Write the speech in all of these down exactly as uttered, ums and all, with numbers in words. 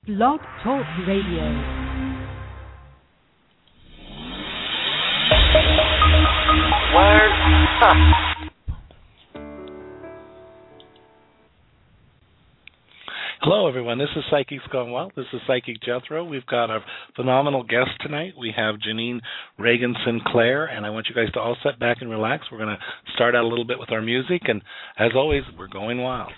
Blog Talk Radio. Word. Huh. Hello, everyone. This is Psychics Gone Wild. This is Psychic Jethro. We've got a phenomenal guest tonight. We have Janine Reagan Sinclair, and I want you guys to all sit back and relax. We're going to start out a little bit with our music, and as always, we're going wild.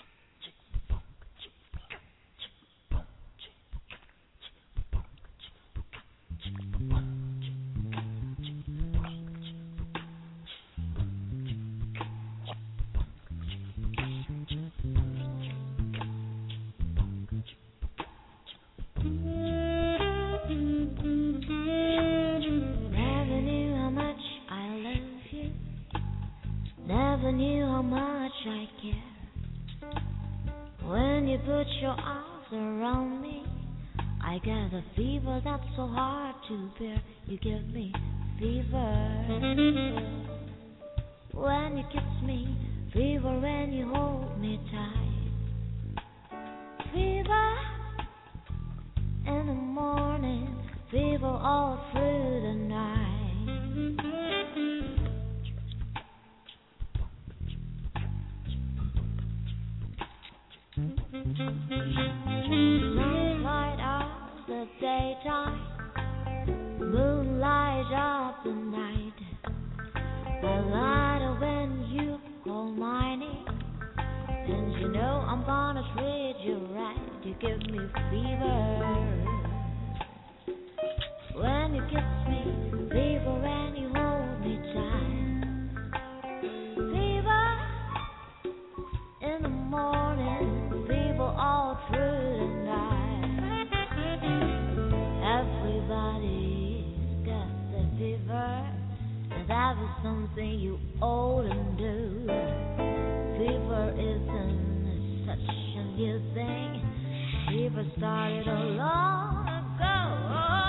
Never knew how much I care. When you put your arms around me, I get a fever that's so hard to bear. You give me fever when you kiss me, fever when you hold me tight. Fever in the morning, fever all through the night. Light up the daytime, moonlight up the night. I light when you call my name, and you know I'm gonna treat you right. You give me fever when you kiss me, fever when you hold me tight. Fever in the morning, fever all through the night. Everybody's got the fever, and that was something you ought to do. Fever isn't such a new thing. Fever started a long ago.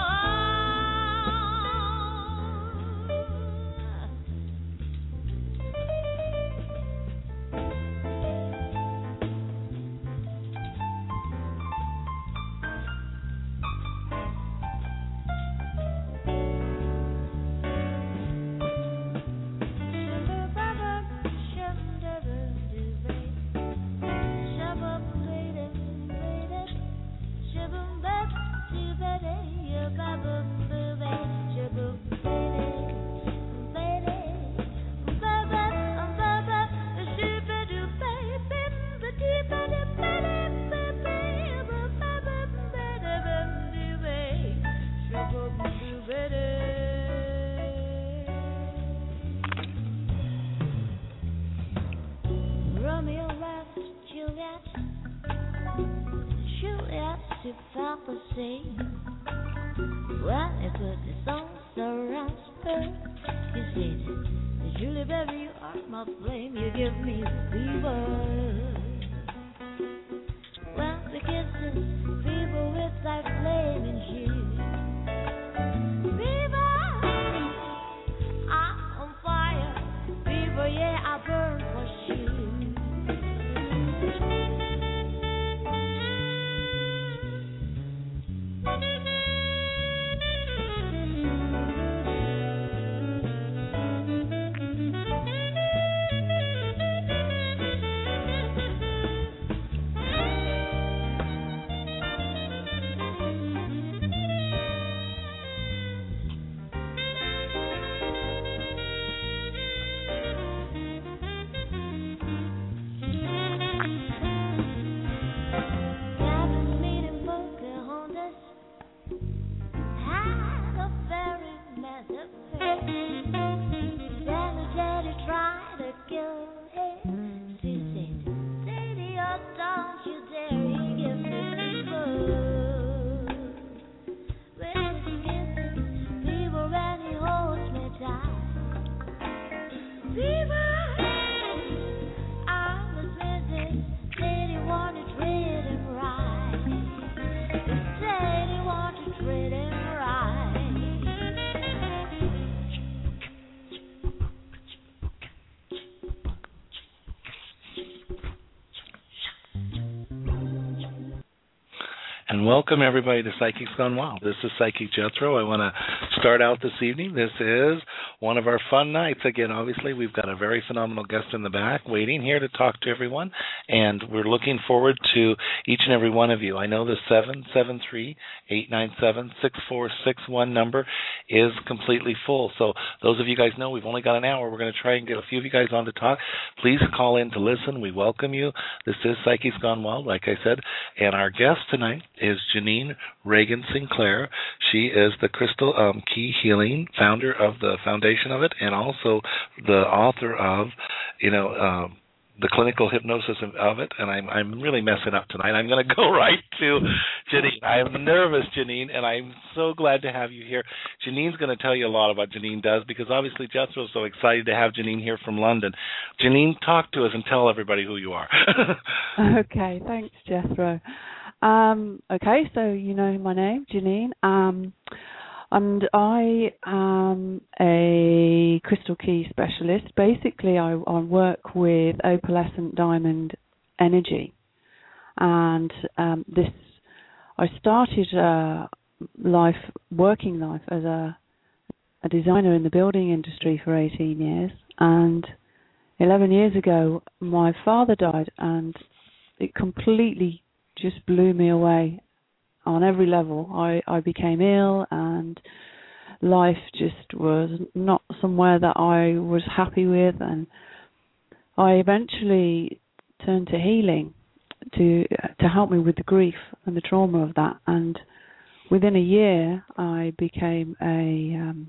And welcome everybody to Psychics Gone Wild. This is Psychic Jethro. I want to start out this evening. This is one of our fun nights. Again, obviously, we've got a very phenomenal guest in the back waiting here to talk to everyone, and we're looking forward to each and every one of you. I know the seven seven three, eight nine seven, six four six one number is completely full. So those of you guys know we've only got an hour. We're going to try and get a few of you guys on to talk. Please call in to listen. We welcome you. This is Psychics Gone Wild, like I said, and our guest tonight is Janine Reagan Sinclair. She is the Crystal um, Key Healing founder of the foundation of it, and also the author of, you know, um, the clinical hypnosis of it. And I'm I'm really messing up tonight. I'm going to go right to Janine. I'm nervous, Janine, and I'm so glad to have you here. Janine's going to tell you a lot about Janine does, because obviously Jethro's so excited to have Janine here from London. Janine, talk to us and tell everybody who you are. Okay, thanks, Jethro. Um, okay, so you know my name, Janine, um, and I am a crystal key specialist. Basically, I, I work with opalescent diamond energy, and um, this I started uh, life, working life as a, a designer in the building industry for eighteen years, and eleven years ago, my father died, and it completely just blew me away on every level. I, I became ill, and life just was not somewhere that I was happy with, and I eventually turned to healing to to help me with the grief and the trauma of that. And within a year, I became a, um,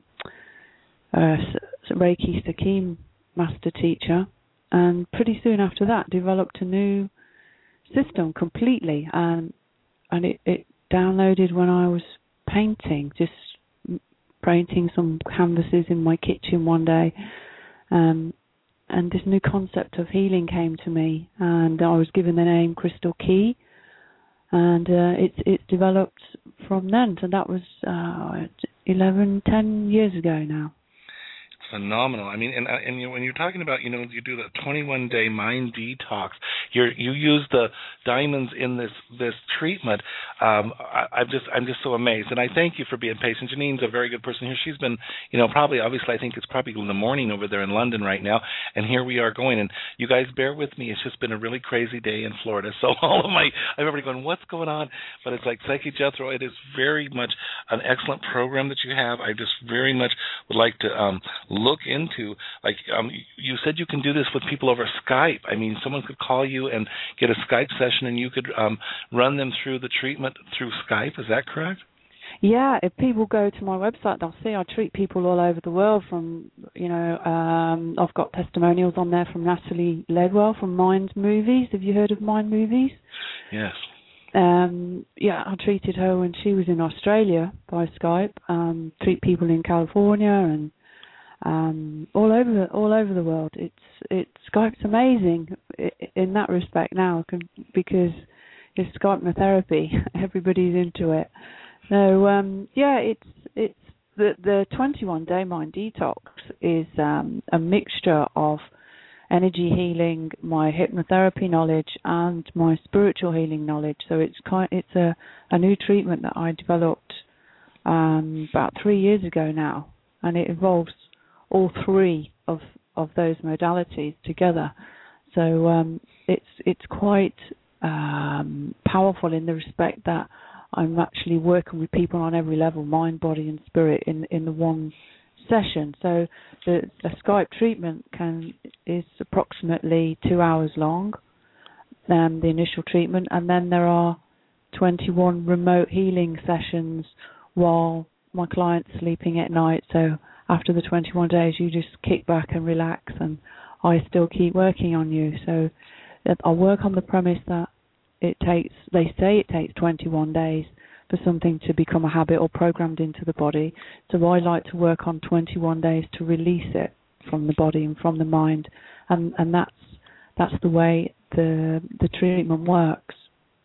a Reiki Sakim master teacher, and pretty soon after that developed a new system completely, and and it, it downloaded when I was painting, just painting some canvases in my kitchen one day, um, and this new concept of healing came to me, and I was given the name Crystal Key, and uh, it's it's developed from then. So that was uh, eleven, ten years ago now. Phenomenal. I mean, and and you know, when you're talking about, you know, you do the twenty-one day mind detox. You you use the diamonds in this this treatment. Um, I, I'm just I'm just so amazed, and I thank you for being patient. Janine's a very good person here. She's been, you know, probably obviously I think it's probably in the morning over there in London right now, and here we are going. And you guys bear with me. It's just been a really crazy day in Florida. So all of my everybody going, what's going on? But it's like Psychic Jethro. It is very much an excellent program that you have. I just very much would like to um, look into, like um, you said, you can do this with people over Skype. I mean, someone could call you and get a Skype session, and you could um, run them through the treatment through Skype. Is that correct? Yeah, if people go to my website, they'll see I treat people all over the world. From, you know, um, I've got testimonials on there from Natalie Ledwell from Mind Movies. Have you heard of Mind Movies? Yes. Um, yeah, I treated her when she was in Australia by Skype. Um, treat people in California and um, all over all over the world. It's it's Skype's amazing in that respect now, because it's Skype therapy. Everybody's into it. So um, yeah, it's it's the the twenty-one day mind detox is um, a mixture of energy healing, my hypnotherapy knowledge, and my spiritual healing knowledge. So it's kind it's a, a new treatment that I developed um, about three years ago now, and it involves all three of of those modalities together. So um, it's it's quite um, powerful in the respect that I'm actually working with people on every level, mind, body, and spirit, in in the one session. So the, the Skype treatment can is approximately two hours long, um, the initial treatment, and then there are twenty-one remote healing sessions while my client's sleeping at night. So after the twenty-one days, you just kick back and relax, and I still keep working on you. So I work on the premise that it takes, they say it takes twenty-one days for something to become a habit or programmed into the body. So I like to work on twenty-one days to release it from the body and from the mind, and and that's that's the way the the treatment works.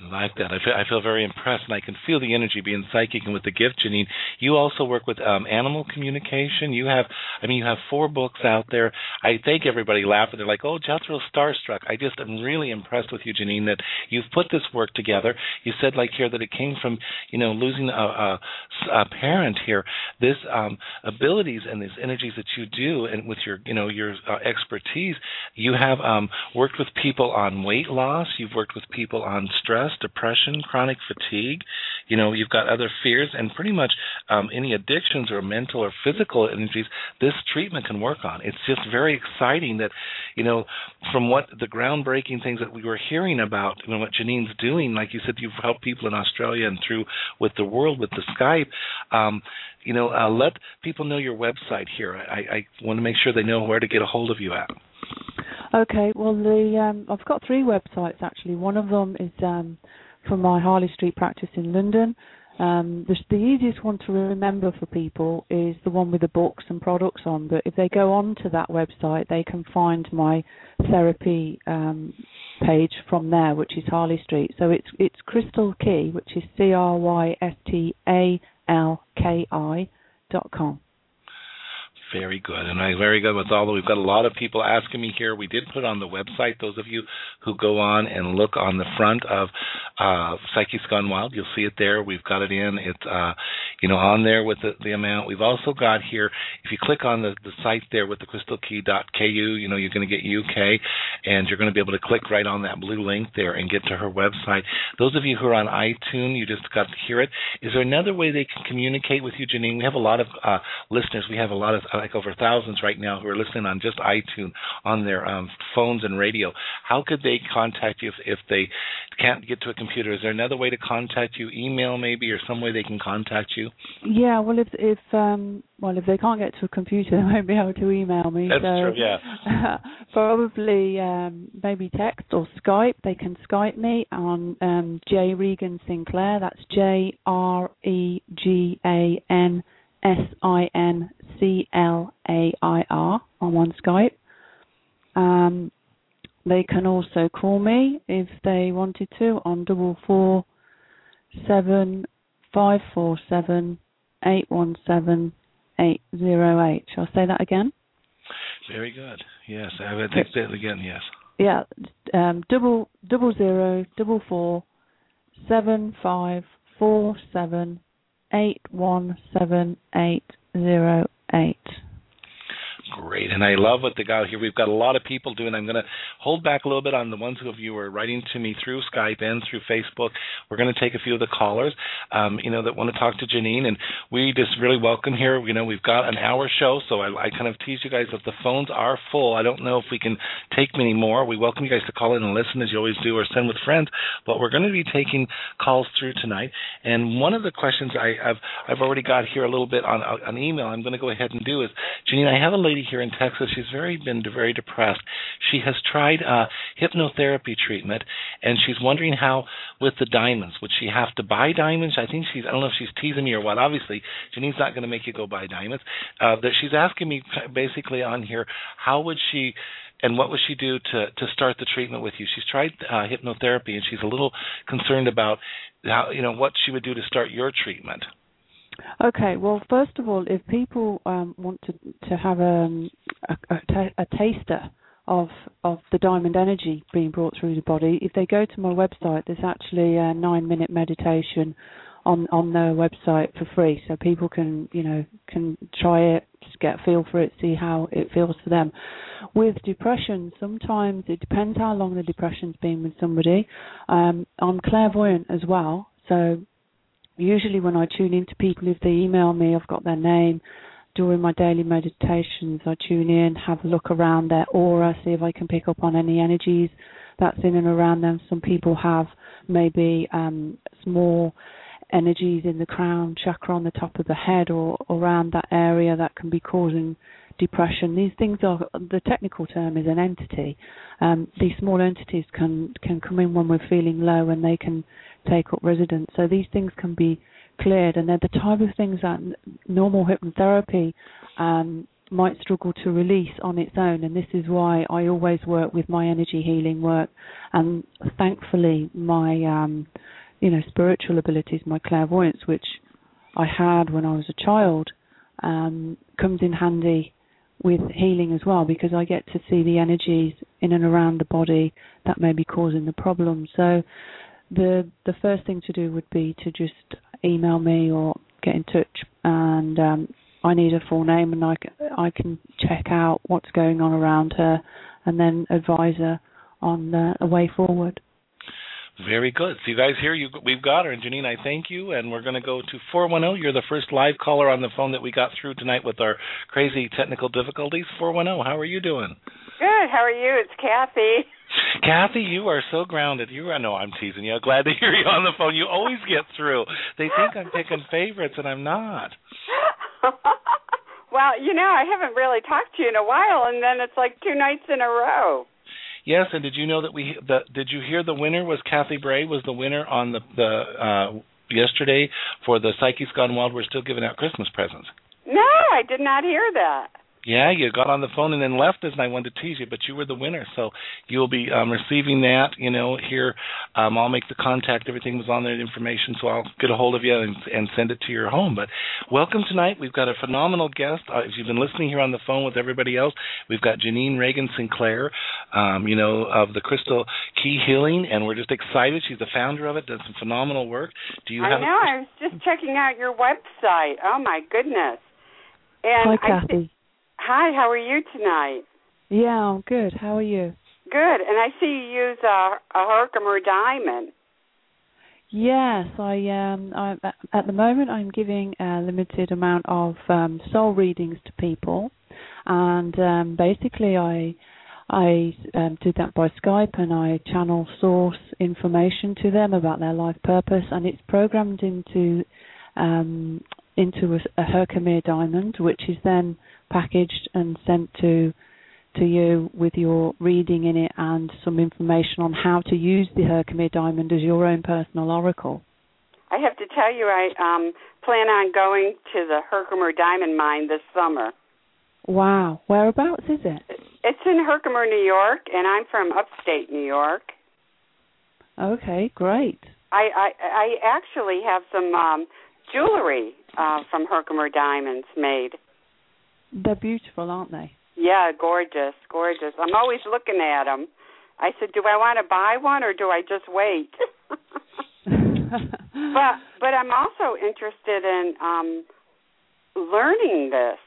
I like that. I feel, I feel very impressed, and I can feel the energy being psychic and with the gift, Janine. You also work with um, animal communication. You have, I mean, you have four books out there. I think everybody laughing. They're like, oh, Jethro's starstruck. I just am really impressed with you, Janine, that you've put this work together. You said, like here, that it came from, you know, losing a, a, a parent here. This um, abilities and these energies that you do, and with your, you know, your uh, expertise, you have um, worked with people on weight loss. You've worked with people on stress, depression, chronic fatigue. You know, you've got other fears, and pretty much um, any addictions or mental or physical energies this treatment can work on. It's just very exciting that, you know, from what the groundbreaking things that we were hearing about, you know, what Janine's doing, like you said, you've helped people in Australia and through with the world, with the Skype. Um, you know, uh, let people know your website here. I, I want to make sure they know where to get a hold of you at. Okay, well, the um, I've got three websites, actually. One of them is um, from my Harley Street practice in London. Um, the, the easiest one to remember for people is the one with the books and products on, but if they go on to that website, they can find my therapy um, page from there, which is Harley Street. So it's it's Crystal Key, which is C R Y S T A L K I dot com. Very good, and I very good with all. We've got a lot of people asking me here. We did put on the website. Those of you who go on and look on the front of uh, Psyche's Gone Wild, you'll see it there. We've got it in. It's uh, you know on there with the, the amount. We've also got here. If you click on the, the site there with the crystal key dot k u, you know you're going to get U K, and you're going to be able to click right on that blue link there and get to her website. Those of you who are on iTunes, you just got to hear it. Is there another way they can communicate with you, Janine? We have a lot of uh, listeners. We have a lot of like over thousands right now who are listening on just iTunes on their um, phones and radio. How could they contact you if, if they can't get to a computer? Is there another way to contact you? Email maybe, or some way they can contact you? Yeah, well, if if um, well if they can't get to a computer, they won't be able to email me. That's so, true. Yeah. probably um, maybe text or Skype. They can Skype me on um, J Regan Sinclair. That's J R E G A N S I N C L A I R on one Skype. Um, they can also call me if they wanted to on double four seven five four seven eight one seven eight zero eight. Shall I say that again? Very good. Yes, I would think that again. Yes. Yeah, um, double double zero double four seven five four seven eight one seven eight zero eight. Great, and I love what they got here. We've got a lot of people doing. I'm going to hold back a little bit on the ones of you who are writing to me through Skype and through Facebook. We're going to take a few of the callers, um, you know, that want to talk to Janine, and we just really welcome here. You know, we've got an hour show, so I, I kind of tease you guys that the phones are full. I don't know if we can take many more. We welcome you guys to call in and listen as you always do, or send with friends. But we're going to be taking calls through tonight, and one of the questions I, I've I've already got here a little bit on an email. I'm going to go ahead and do is, Janine, I have a lady here in Texas. She's very been very depressed. She has tried uh, hypnotherapy treatment, and she's wondering how with the diamonds. Would she have to buy diamonds? I think she's, I don't know if she's teasing me or what. Obviously, Janine's not going to make you go buy diamonds. Uh, that she's asking me basically on here, how would she and what would she do to, to start the treatment with you? She's tried uh, hypnotherapy, and she's a little concerned about how, you know, what she would do to start your treatment. Okay, well, first of all, if people um, want to to have um, a, a, t- a taster of of the diamond energy being brought through the body, if they go to my website, there's actually a nine-minute meditation on on their website for free, so people can you know can try it, just get a feel for it, see how it feels for them. With depression, sometimes it depends how long the depression's been with somebody. Um, I'm clairvoyant as well, so usually when I tune into people, if they email me, I've got their name. During my daily meditations, I tune in, have a look around their aura, see if I can pick up on any energies that's in and around them. Some people have maybe um, small energies in the crown chakra on the top of the head or around that area that can be causing depression. These things are, the technical term is an entity. Um, these small entities can, can come in when we're feeling low, and they can take up residence. So these things can be cleared, and they're the type of things that normal hypnotherapy um, might struggle to release on its own, and this is why I always work with my energy healing work. And thankfully, my um, you know spiritual abilities, my clairvoyance, which I had when I was a child, um, comes in handy with healing as well, because I get to see the energies in and around the body that may be causing the problem. So the the first thing to do would be to just email me or get in touch, and um, I need a full name, and I, I can check out what's going on around her and then advise her on uh, a way forward. Very good. So you guys hear, you, we've got her. And Janine, I thank you. And we're going to go to four one zero. You're the first live caller on the phone that we got through tonight with our crazy technical difficulties. four one zero, how are you doing? Good. How are you? It's Kathy. Kathy, you are so grounded. You are, no, I'm teasing you. Glad to hear you on the phone. You always get through. They think I'm picking favorites, and I'm not. Well, you know, I haven't really talked to you in a while, and then it's like two nights in a row. Yes, and did you know that we? The, did you hear the winner was Kathy Bray was the winner on the the uh, yesterday for the Psyche's Gone Wild. We're still giving out Christmas presents. No, I did not hear that. Yeah, you got on the phone and then left us, and I wanted to tease you, but you were the winner. So you'll be um, receiving that, you know, here. Um, I'll make the contact. Everything was on there, the information, so I'll get a hold of you and, and send it to your home. But welcome tonight. We've got a phenomenal guest. Uh, if you've been listening here on the phone with everybody else, we've got Janine Reagan Sinclair, um, you know, of the Crystal Key Healing, and we're just excited. She's the founder of it, does some phenomenal work. Do you I have know. A- I was just checking out your website. Oh, my goodness. And Hi, Kathy. I th- Hi, how are you tonight? Yeah, I'm good. How are you? Good. And I see you use a, a Herkimer diamond. Yes, I um, I, at the moment I'm giving a limited amount of um, soul readings to people, and um, basically I I um, do that by Skype, and I channel source information to them about their life purpose, and it's programmed into um, into a, a Herkimer diamond, which is then packaged and sent to to you with your reading in it and some information on how to use the Herkimer diamond as your own personal oracle. I have to tell you, I um, plan on going to the Herkimer diamond mine this summer. Wow. Whereabouts is it? It's in Herkimer, New York, and I'm from upstate New York. Okay, great. I, I, I actually have some um, jewelry uh, from Herkimer diamonds made. They're beautiful, aren't they? Yeah, gorgeous, gorgeous. I'm always looking at them. I said, do I want to buy one or do I just wait? but but I'm also interested in um, learning this.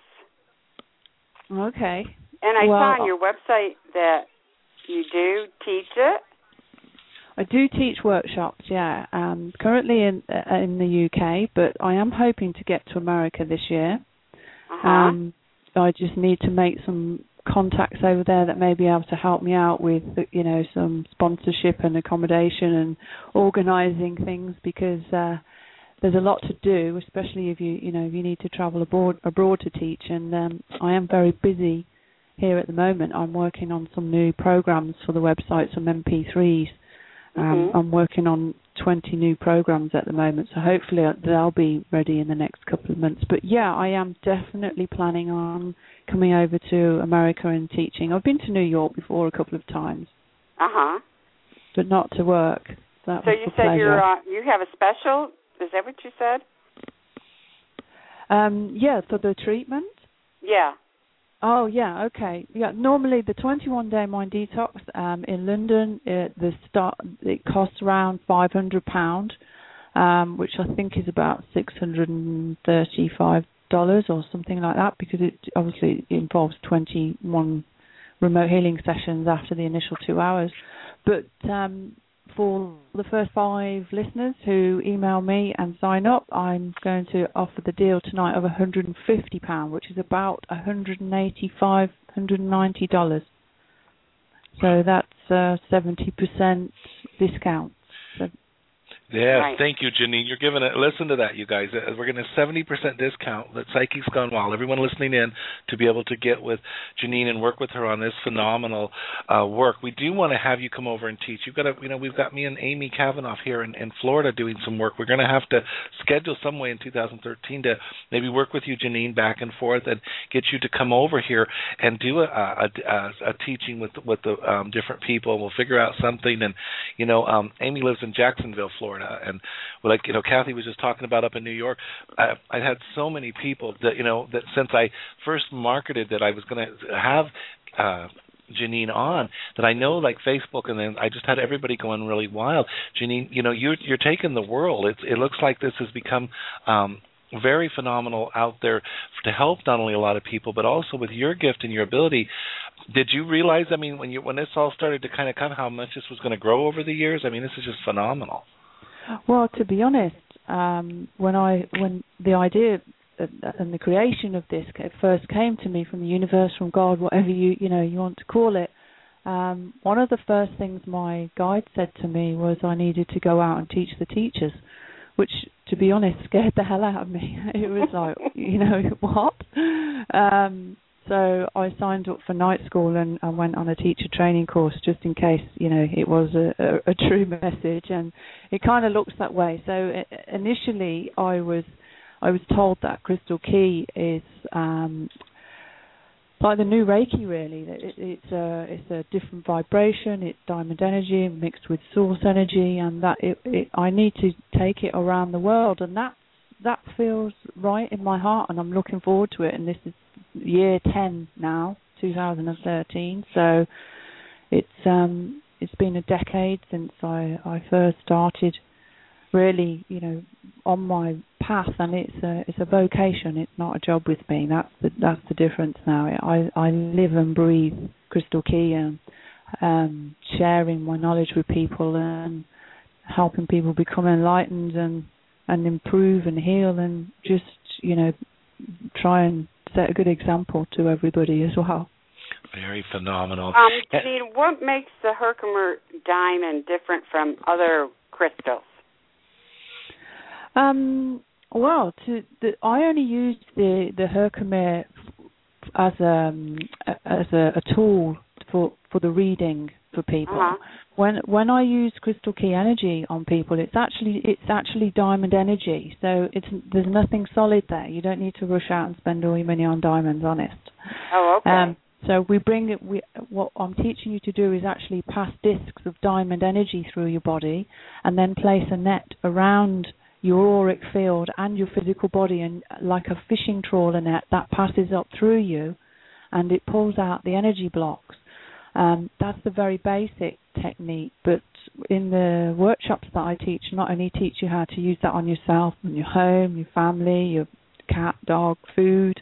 Okay. And I well, saw on your website that you do teach it. I do teach workshops, yeah. Um, currently in uh, in the U K, but I am hoping to get to America this year. Uh-huh. Um, I just need to make some contacts over there that may be able to help me out with, you know, some sponsorship and accommodation and organising things, because uh, there's a lot to do, especially if you, you know, if you need to travel abroad abroad to teach. And um, I am very busy here at the moment. I'm working on some new programs for the website, some M P threes. Um, mm-hmm. I'm working on twenty new programs at the moment, so hopefully they'll be ready in the next couple of months. But yeah, I am definitely planning on coming over to America and teaching. I've been to New York before a couple of times. Uh-huh. But not to work. That so was you for said pleasure. you're, uh, you have a special, is that what you said? Um, yeah, for the treatment? Yeah. Oh, yeah, okay. Yeah, normally the twenty-one day Mind Detox um, in London, it, the start, it costs around five hundred pounds, um, which I think is about six hundred thirty-five dollars or something like that, because it obviously involves twenty-one remote healing sessions after the initial two hours. But um, for the first five listeners who email me and sign up, I'm going to offer the deal tonight of one hundred fifty pounds, which is about one hundred eighty-five dollars, one hundred ninety dollars. So that's uh, seventy percent discount. So Yes, right. thank you, Janine. You're giving it. Listen to that, you guys. Uh, We're getting a seventy percent discount that Psyche's Gone Wild. Everyone listening in to be able to get with Janine and work with her on this phenomenal uh, work. We do want to have you come over and teach. You've got to, you know, we've got me and Amy Kavanaugh here in, in Florida doing some work. We're going to have to schedule some way in two thousand thirteen to maybe work with you, Janine, back and forth, and get you to come over here and do a, a, a, a teaching with with the um, different people. We'll figure out something. And you know, um, Amy lives in Jacksonville, Florida. And like, you know, Kathy was just talking about up in New York, I, I had so many people that, you know, that since I first marketed that I was going to have uh, Janine on, that I know, like Facebook, and then I just had everybody going really wild. Janine, you know, you're, you're taking the world. It's, it looks like this has become um, very phenomenal out there to help not only a lot of people, but also with your gift and your ability. Did you realize, I mean, when you when this all started to kind of come, how much this was going to grow over the years? I mean, this is just phenomenal. Well, to be honest, um, when I when the idea and the creation of this first came to me from the universe, from God, whatever you you know you want to call it, um, one of the first things my guide said to me was I needed to go out and teach the teachers, which, to be honest, scared the hell out of me. It was like, you know, what? Um, So I signed up for night school and, and went on a teacher training course just in case, you know, it was a, a, a true message, and it kind of looks that way. So it, initially, I was I was told that crystal key is um, like the new Reiki, really. It, it's a it's a different vibration. It's diamond energy mixed with source energy, and that it, it I need to take it around the world, and that that feels right in my heart, and I'm looking forward to it. And this is year ten now, two thousand thirteen. So it's um it's been a decade since I, I first started really, you know, on my path, and it's a it's a vocation. It's not a job with me. That's the that's the difference now. I I live and breathe crystal key and um, sharing my knowledge with people and helping people become enlightened and and improve and heal, and just, you know, try and set a good example to everybody as well. Very phenomenal. Um, Janine, what makes the Herkimer diamond different from other crystals? Um, well, to the, I only used the the Herkimer as a as a, a tool for for the reading for people. Uh-huh. When when I use crystal key energy on people, it's actually it's actually diamond energy. So it's there's nothing solid there. You don't need to rush out and spend all your money on diamonds, honest. Oh, okay. Um, so we bring it. We, what I'm teaching you to do is actually pass discs of diamond energy through your body, and then place a net around your auric field and your physical body, and like a fishing trawler net that passes up through you, and it pulls out the energy blocks. Um, that's the very basic technique, but in the workshops that I teach, not only teach you how to use that on yourself, on your home, your family, your cat, dog, food,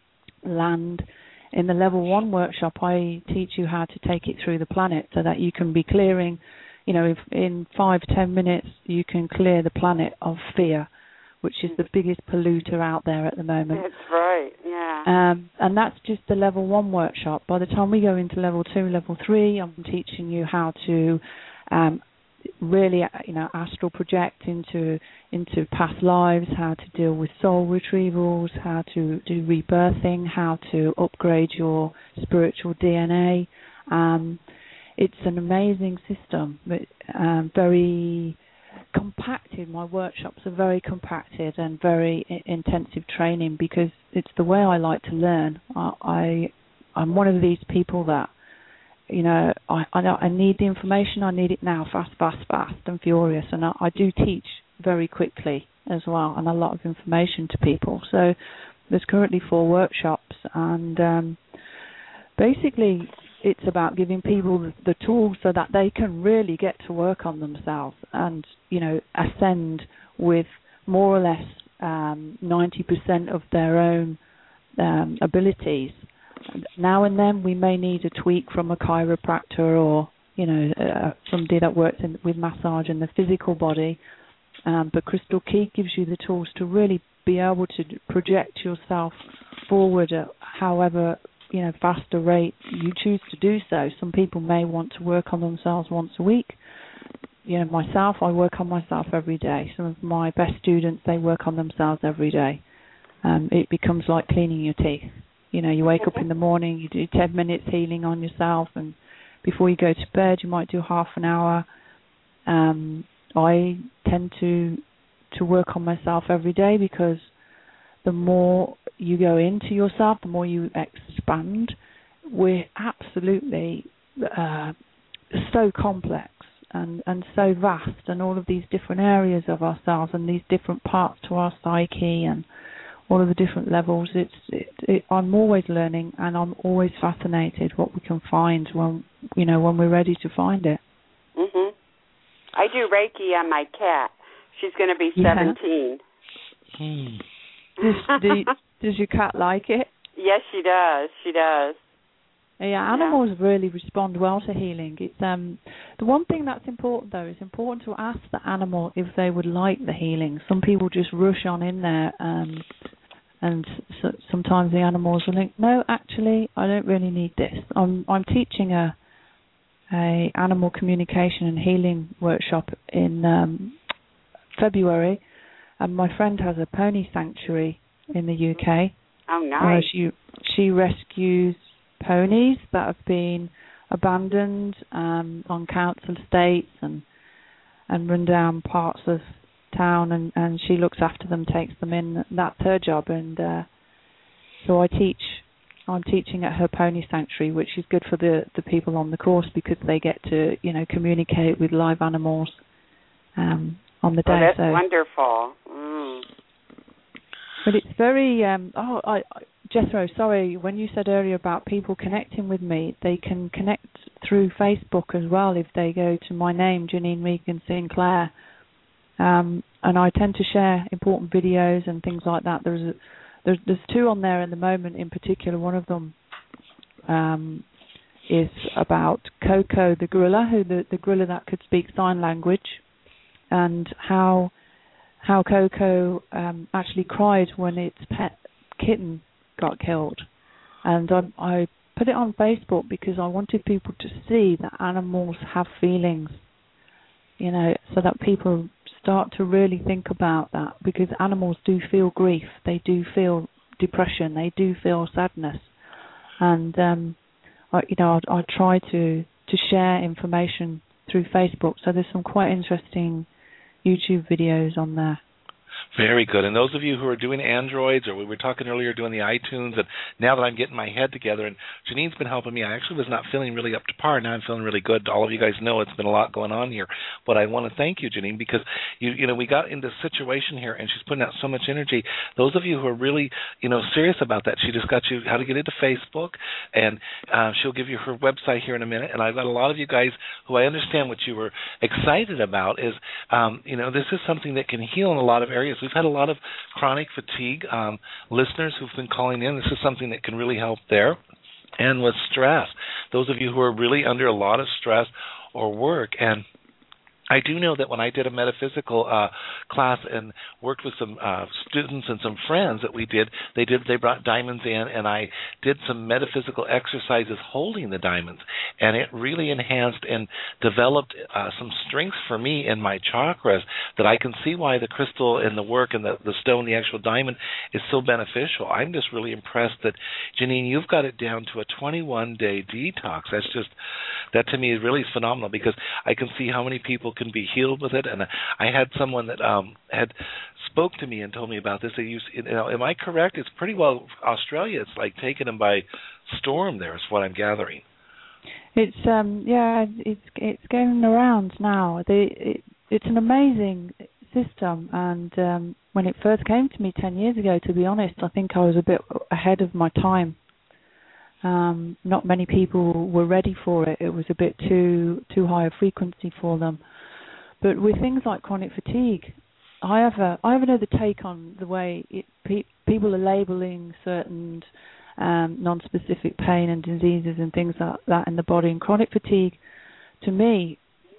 land. In the level one workshop, I teach you how to take it through the planet so that you can be clearing, you know, if in five, ten minutes you can clear the planet of fear, which is the biggest polluter out there at the moment. That's right, yeah. Um, and that's just the level one workshop. By the time we go into level two, level three, I'm teaching you how to um, really, you know, astral project into into past lives, how to deal with soul retrievals, how to do rebirthing, how to upgrade your spiritual D N A. Um, it's an amazing system, but um, very compacted. My workshops are very compacted and very I- intensive training, because it's the way I like to learn. I, I I'm one of these people that, you know, I I, know I need the information. I need it now, fast, fast, fast, and furious. And I, I do teach very quickly as well, and a lot of information to people. So there's currently four workshops, and um, basically it's about giving people the, the tools so that they can really get to work on themselves and, you know, ascend with more or less um, ninety percent of their own um, abilities. Now and then we may need a tweak from a chiropractor or, you know, uh, somebody that works in, with massage in the physical body. Um, but Crystal Key gives you the tools to really be able to project yourself forward at however, you know, faster rate you choose to do so. Some people may want to work on themselves once a week. you know, myself, I work on myself every day. Some of my best students, they work on themselves every day. Um, it becomes like cleaning your teeth. You know, you wake up in the morning, you do ten minutes healing on yourself, and before you go to bed, you might do half an hour. Um, I tend to to work on myself every day because the more you go into yourself, the more you expand. We're absolutely uh, so complex and, and so vast, and all of these different areas of ourselves and these different parts to our psyche and all of the different levels. It's it, it, I'm always learning, and I'm always fascinated what we can find when you know when we're ready to find it. Mhm. I do Reiki on my cat. She's going to be seventeen. Yeah. Hmm. Does, do, does your cat like it? Yes, she does. She does. Yeah, animals yeah. really respond well to healing. It's um the one thing that's important though. It's important to ask the animal if they would like the healing. Some people just rush on in there, um, and so, sometimes the animals will think, no, actually, I don't really need this. I'm I'm teaching a a animal communication and healing workshop in um, February, and my friend has a pony sanctuary in the U K. Oh, nice. Uh, she she rescues ponies that have been abandoned um, on council estates and and run down parts of town, and, and she looks after them, takes them in. That's her job, and uh, so I teach. I'm teaching at her pony sanctuary, which is good for the, the people on the course because they get to you know communicate with live animals um, on the day. Oh, that's so. wonderful. Mm. But it's very, um, oh, I, Jethro, sorry, when you said earlier about people connecting with me, they can connect through Facebook as well if they go to my name, Janine Regan Sinclair. Um, and I tend to share important videos and things like that. There's, a, there's there's two on there at the moment in particular. One of them um, is about Coco, the gorilla, who the, the gorilla that could speak sign language, and how... how Coco um, actually cried when its pet kitten got killed. And I, I put it on Facebook because I wanted people to see that animals have feelings, you know, so that people start to really think about that, because animals do feel grief, they do feel depression, they do feel sadness. And, um, I, you know, I, I try to, to share information through Facebook, so there's some quite interesting YouTube videos on there. Very good. And those of you who are doing Androids, or we were talking earlier doing the iTunes, and now that I'm getting my head together, and Janine's been helping me, I actually was not feeling really up to par. Now I'm feeling really good. All of you guys know it's been a lot going on here. But I want to thank you, Janine, because you you know we got into a situation here, and she's putting out so much energy. Those of you who are really you know serious about that, she just got you how to get into Facebook, and uh, she'll give you her website here in a minute. And I've got a lot of you guys who I understand what you were excited about is um, you know this is something that can heal in a lot of areas. We've had a lot of chronic fatigue um, listeners who've been calling in. This is something that can really help there. And with stress, those of you who are really under a lot of stress or work, and I do know that when I did a metaphysical uh, class and worked with some uh, students and some friends that we did, they did they brought diamonds in, and I did some metaphysical exercises holding the diamonds, and it really enhanced and developed uh, some strength for me in my chakras that I can see why the crystal and the work and the, the stone, the actual diamond, is so beneficial. I'm just really impressed that, Janine, you've got it down to a twenty-one day detox. That's just, that to me is really phenomenal, because I can see how many people can be healed with it. And I had someone that um, had spoke to me and told me about this. They use, you know, am I correct? It's pretty well Australia. It's like taking them by storm. There is what I'm gathering. It's um yeah, it's it's going around now. The it, it's an amazing system, and um, when it first came to me ten years ago, to be honest, I think I was a bit ahead of my time. Um, not many people were ready for it. It was a bit too too high a frequency for them. But with things like chronic fatigue, I have a I have another take on the way it, pe- people are labeling certain um, non-specific pain and diseases and things like that in the body. And chronic fatigue, to me,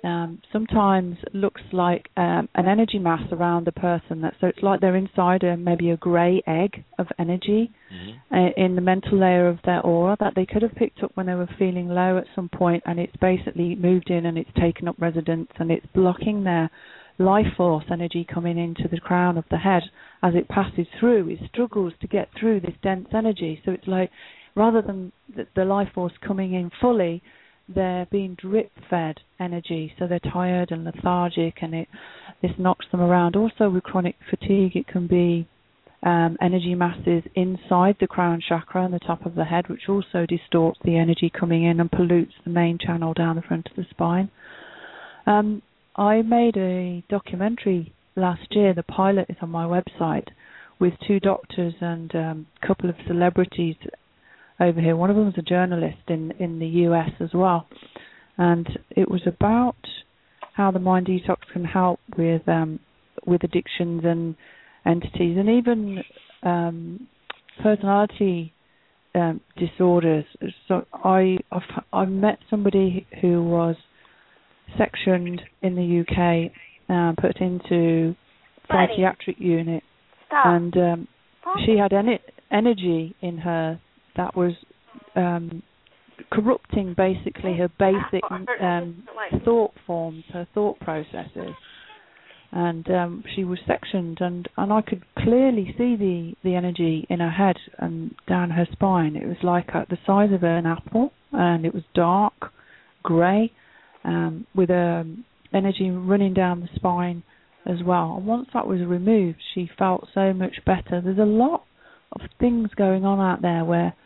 um, sometimes looks like um, an energy mass around the person. That so it's like they're inside a maybe a grey egg of energy mm-hmm. uh, in the mental layer of their aura that they could have picked up when they were feeling low at some point, and it's basically moved in and it's taken up residence and it's blocking their life force energy coming into the crown of the head. As it passes through, it struggles to get through this dense energy. So it's like rather than the, the life force coming in fully, they're being drip-fed energy, so they're tired and lethargic, and it this knocks them around. Also, with chronic fatigue, it can be um, energy masses inside the crown chakra and the top of the head, which also distorts the energy coming in and pollutes the main channel down the front of the spine. Um, I made a documentary last year. The pilot is on my website with two doctors and um, a couple of celebrities over here. One of them was a journalist in, in the U S as well. And it was about how the mind detox can help with um, with addictions and entities and even um, personality um, disorders. So I I've, I've met somebody who was sectioned in the U K, um, put into Buddy. psychiatric unit, Stop. and um, she had en- energy in her that was um, corrupting basically her basic um, thought forms, her thought processes. And um, she was sectioned, and, and I could clearly see the, the energy in her head and down her spine. It was like a, the size of an apple, and it was dark, grey, um, with um, energy running down the spine as well. And once that was removed, she felt so much better. There's a lot of things going on out there where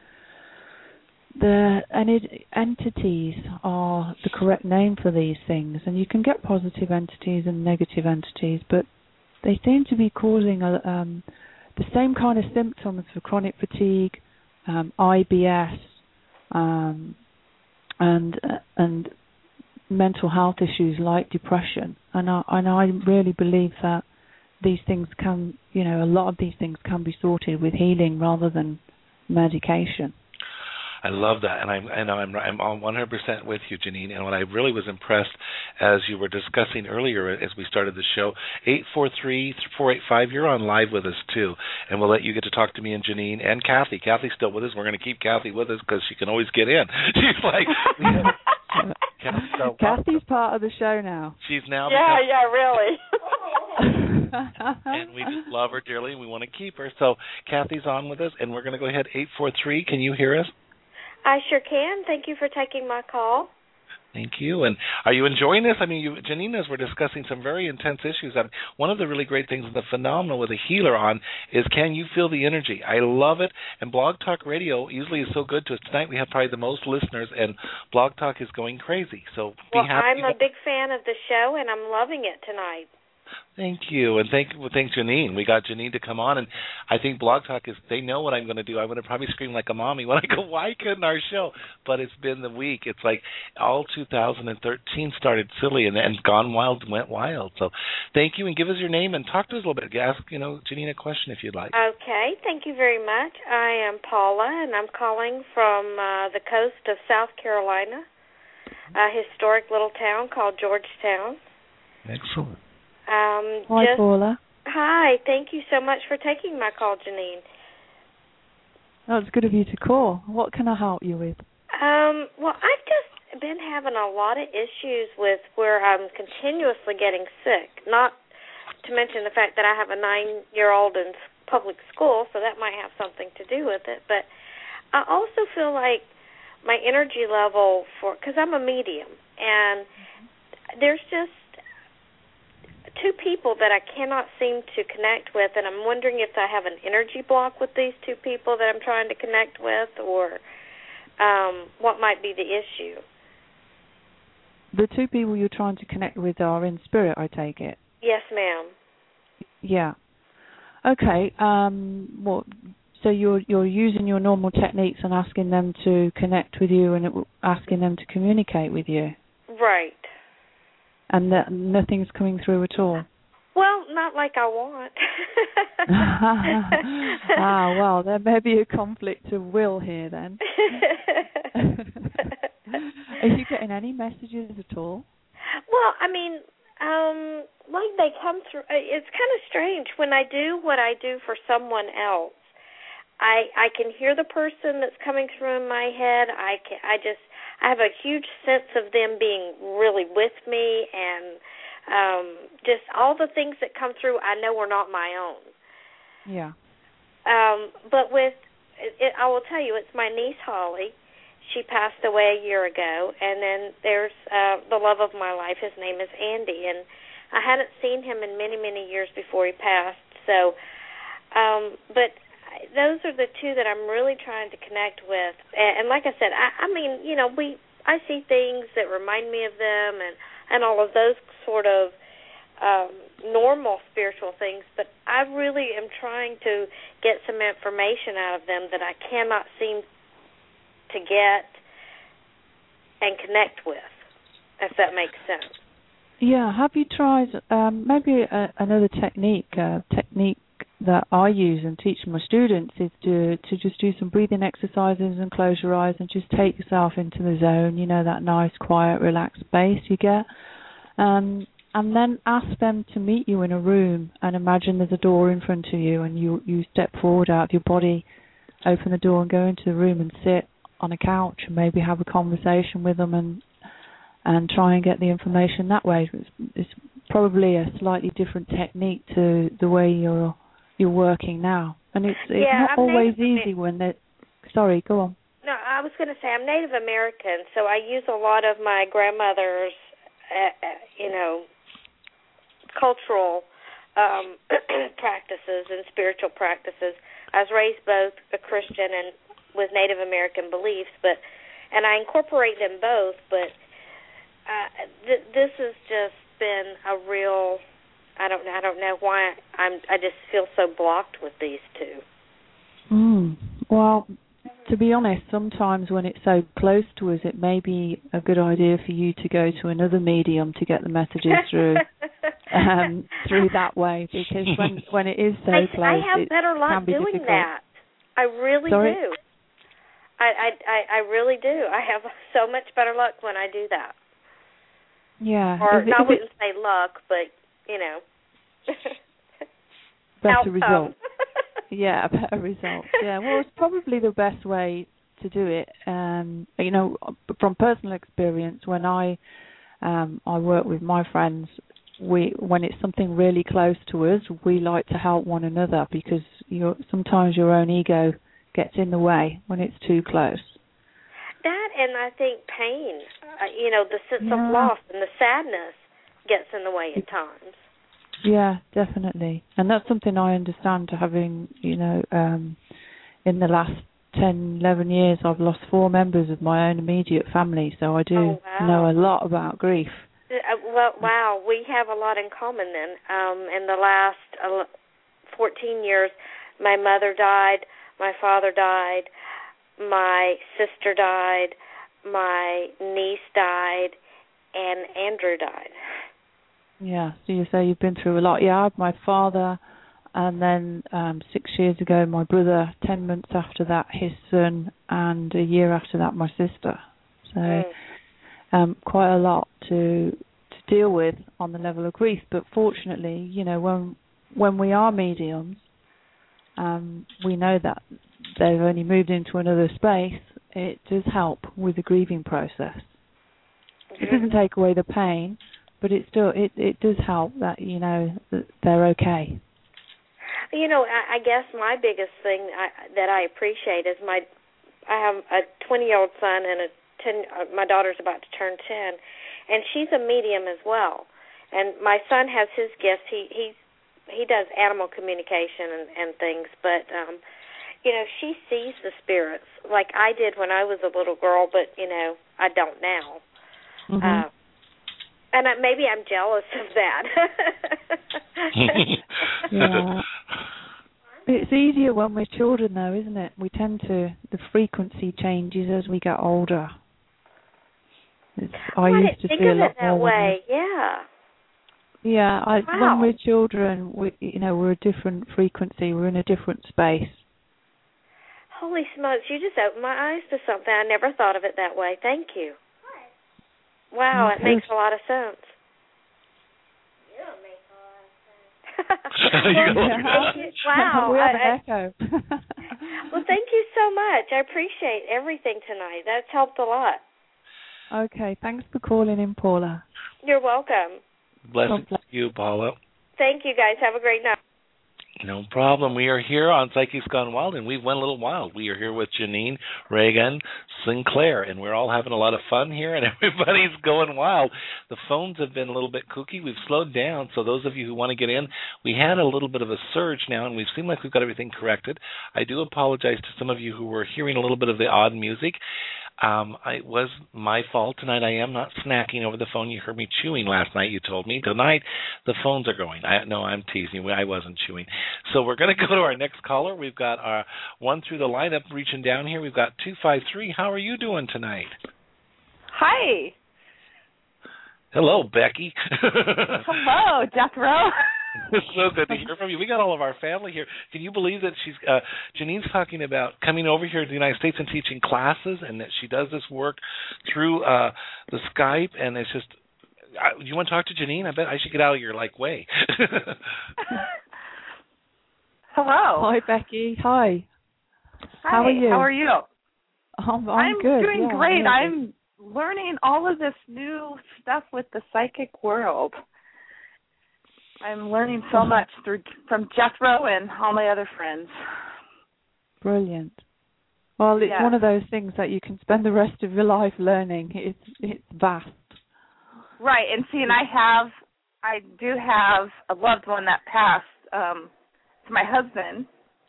the entities are the correct name for these things, and you can get positive entities and negative entities, but they seem to be causing a, um, the same kind of symptoms for chronic fatigue, um, I B S, um, and uh, and mental health issues like depression. And I, and I really believe that these things can, you know, a lot of these things can be sorted with healing rather than medication. I love that, and I'm and I'm I'm on one hundred percent with you, Janine. And what I really was impressed, as you were discussing earlier as we started the show, eight four three, four eight five, you're on live with us too, and we'll let you get to talk to me and Janine and Kathy. Kathy's still with us. We're going to keep Kathy with us because she can always get in. She's like, Kathy, so Kathy's part of the show now. She's now. Yeah, yeah, really. And we just love her dearly, and we want to keep her. So Kathy's on with us, and we're going to go ahead. eight four three, can you hear us? I sure can. Thank you for taking my call. Thank you. And are you enjoying this? I mean, you, Janine, as we're discussing some very intense issues, I mean, one of the really great things, the phenomenal with a healer on, is can you feel the energy? I love it. And Blog Talk Radio usually is so good to us. Tonight we have probably the most listeners, and Blog Talk is going crazy. So be well, happy. I'm a big fan of the show, and I'm loving it tonight. Thank you, and thank well, thank Janine. We got Janine to come on, and I think Blog Talk is, they know what I'm going to do. I'm going to probably scream like a mommy when I go, why couldn't our show? But it's been the week. It's like all two thousand thirteen started silly, and then Gone Wild went wild. So thank you, and give us your name and talk to us a little bit. Ask, you know, Janine a question if you'd like. Okay, thank you very much. I am Paula, and I'm calling from uh, the coast of South Carolina, a historic little town called Georgetown. Excellent. Um, hi, just, Paula. Hi, thank you so much for taking my call, Janine. Oh, it's good of you to call. What can I help you with? Um, well, I've just been having a lot of issues with where I'm continuously getting sick, not to mention the fact that I have a nine-year-old in public school, so that might have something to do with it. But I also feel like my energy level for, because I'm a medium, and there's just two people that I cannot seem to connect with, and I'm wondering if I have an energy block with these two people that I'm trying to connect with, or um, what might be the issue. The two people you're trying to connect with are in spirit, I take it? Yes, ma'am. Yeah. Okay. Um, well, so you're you're using your normal techniques and asking them to connect with you and it, asking them to communicate with you? Right. And that nothing's coming through at all? Well, not like I want. Ah, well, there may be a conflict of will here then. Are you getting any messages at all? Well, I mean, um, like they come through. It's kind of strange when I do what I do for someone else. I I can hear the person that's coming through in my head. I can, I just I have a huge sense of them being really with me, and um, just all the things that come through I know are not my own. Yeah. Um, but with it, I will tell you, it's my niece Holly. She passed away a year ago, and then there's uh, the love of my life. His name is Andy, and I hadn't seen him in many, many years before he passed. So, um, but those are the two that I'm really trying to connect with. And, and like I said, I, I mean, you know, we I see things that remind me of them, and, and all of those sort of um, normal spiritual things. But I really am trying to get some information out of them that I cannot seem to get and connect with, if that makes sense. Yeah, have you tried um, maybe a, another technique, uh, technique that I use and teach my students is to, to just do some breathing exercises and close your eyes and just take yourself into the zone, you know, that nice, quiet, relaxed space you get. Um, and then ask them to meet you in a room and imagine there's a door in front of you and you, you step forward out of your body, open the door and go into the room and sit on a couch and maybe have a conversation with them and and try and get the information that way. It's, it's probably a slightly different technique to the way you're you're working now, and it's it's yeah, not I'm always Native easy when they. Sorry, go on. No, I was going to say I'm Native American, so I use a lot of my grandmother's, uh, uh, you know, cultural um, practices and spiritual practices. I was raised both a Christian and with Native American beliefs, but and I incorporate them both. But uh, th- this has just been a real. I don't. I don't know why I'm. I just feel so blocked with these two. Mm. Well, to be honest, sometimes when it's so close to us, it may be a good idea for you to go to another medium to get the messages through. um, through that way, because when when it is so I, close, I have it better luck can be doing difficult. that. I really Sorry? do. I, I, I really do. I have so much better luck when I do that. Yeah. Or Is it, no, I is wouldn't it say luck, but, you know. better outcome. results. Yeah, better results. Yeah, well, it's probably the best way to do it. Um, you know, from personal experience, when I um, I work with my friends, we when it's something really close to us, we like to help one another because you're, sometimes your own ego gets in the way when it's too close. That and I think pain, uh, you know, the sense Yeah. of loss and the sadness gets in the way at times. Yeah, definitely. And that's something I understand, having, you know, um, in the last ten, eleven years, I've lost four members of my own immediate family, so I do Oh, wow. know a lot about grief. Uh, well, wow, we have a lot in common then. Um, in the last uh, fourteen years, my mother died, my father died, my sister died, my niece died, and Andrew died. Yeah, so you say you've been through a lot. Yeah, I had my father, and then um, six years ago my brother, ten months after that his son, and a year after that my sister. So Mm. um, quite a lot to to deal with on the level of grief. But fortunately, you know, when when we are mediums, um, we know that they've only moved into another space. It does help with the grieving process. Mm-hmm. It doesn't take away the pain, but it still it, it does help that, you know, that they're okay. You know, I, I guess my biggest thing I, that I appreciate is my I have a twenty-year-old son and a ten. Uh, my daughter's about to turn ten, and she's a medium as well. And my son has his gifts. He he he does animal communication and, and things, but um, you know, she sees the spirits like I did when I was a little girl, but you know, I don't now. Mm-hmm. Uh, and I, maybe I'm jealous of that. Yeah. It's easier when we're children, though, isn't it? We tend to, the frequency changes as we get older. It's, oh, I I used didn't to think see a of lot it that more. way. Yeah. Yeah, I, Wow. when we're children, we, you know, we're a different frequency. We're in a different space. Holy smokes, you just opened my eyes to something. I never thought of it that way. Thank you. Wow, Okay. it makes a lot of sense. well, well, you, wow. We have I, an echo. well, thank you so much. I appreciate everything tonight. That's helped a lot. Okay, thanks for calling in, Paula. You're welcome. Blessings to you, Paula. Thank you, guys. Have a great night. No problem. We are here on Psyche's Gone Wild, and we've went a little wild. We are here with Janine Reagan Sinclair, and we're all having a lot of fun here, and everybody's going wild. The phones have been a little bit kooky. We've slowed down, so those of you who want to get in, we had a little bit of a surge now, and we've seemed like we've got everything corrected. I do apologize to some of you who were hearing a little bit of the odd music. Um, it was my fault tonight. I am not snacking over the phone. You heard me chewing last night, you told me. Tonight, the phones are going. I, no, I'm teasing you. I wasn't chewing. So we're going to go to our next caller. We've got our one through the lineup reaching down here. We've got two five three. How are you doing tonight? Hi. Hello, Becky. Hello, Jethro. It's so good to hear from you. We got all of our family here. Can you believe that she's uh, Janine's talking about coming over here to the United States and teaching classes, and that she does this work through uh, the Skype, and it's just. I, you want to talk to Janine? I bet I should get out of your like way. Hello. Hi, Becky. Hi. Hi. How are you? How are you? I'm, I'm, I'm good. doing yeah, great. I'm, I'm learning all of this new stuff with the psychic world. I'm learning so much through from Jethro and all my other friends. Brilliant. Well, it's yeah. one of those things that you can spend the rest of your life learning. It's it's vast. Right, and see, and I have, I do have a loved one that passed. Um, it's my husband.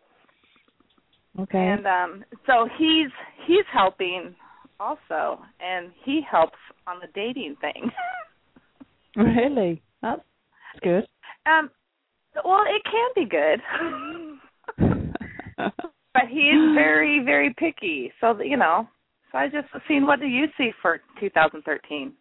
Okay. And um, so he's he's helping also, and he helps on the dating thing. Really? That's good. Um, well, it can be good, but he is very, very picky. So you know, so I just seen, what do you see for two thousand thirteen?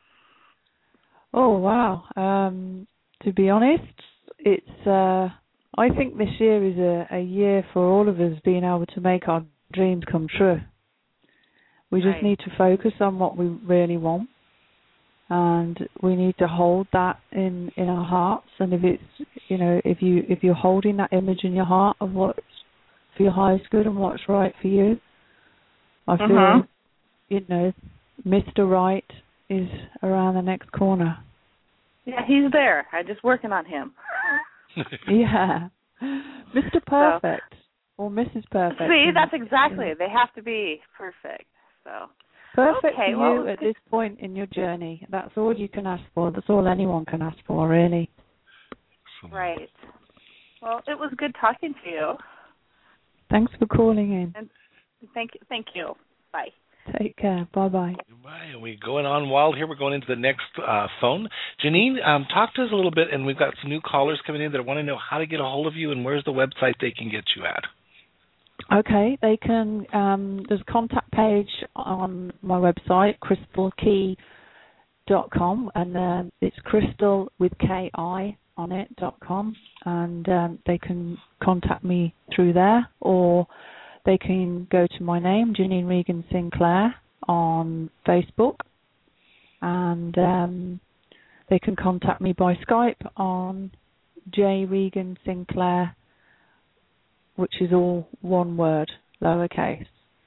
Oh wow! Um, to be honest, it's. Uh, I think this year is a, a year for all of us being able to make our dreams come true. We just right. need to focus on what we really want. And we need to hold that in, in our hearts. And if it's, you know, if you if you're holding that image in your heart of what's for your highest good and what's right for you, I feel, uh-huh. you know, Mister Right is around the next corner. Yeah, he's there. I'm just working on him. Yeah, Mister Perfect so, or Missus Perfect. See, that's exactly it. They have to be perfect. So. Perfect okay, for well, you at this point in your journey. That's all you can ask for. That's all anyone can ask for, really. Right. Well, it was good talking to you. Thanks for calling in. And thank you. Thank you. Bye. Take care. Bye-bye. Bye. We're going on wild here. We're going into the next uh, phone. Janine, um, talk to us a little bit, and we've got some new callers coming in that want to know how to get a hold of you and where's the website they can get you at. Okay, they can, um, there's a contact page on my website, crystal key dot com, and then it's crystal with K I on it, dot com, and um, they can contact me through there, or they can go to my name, Janine Reagan Sinclair, on Facebook, and um, they can contact me by Skype on J Reagan Sinclair, which is all one word, lowercase.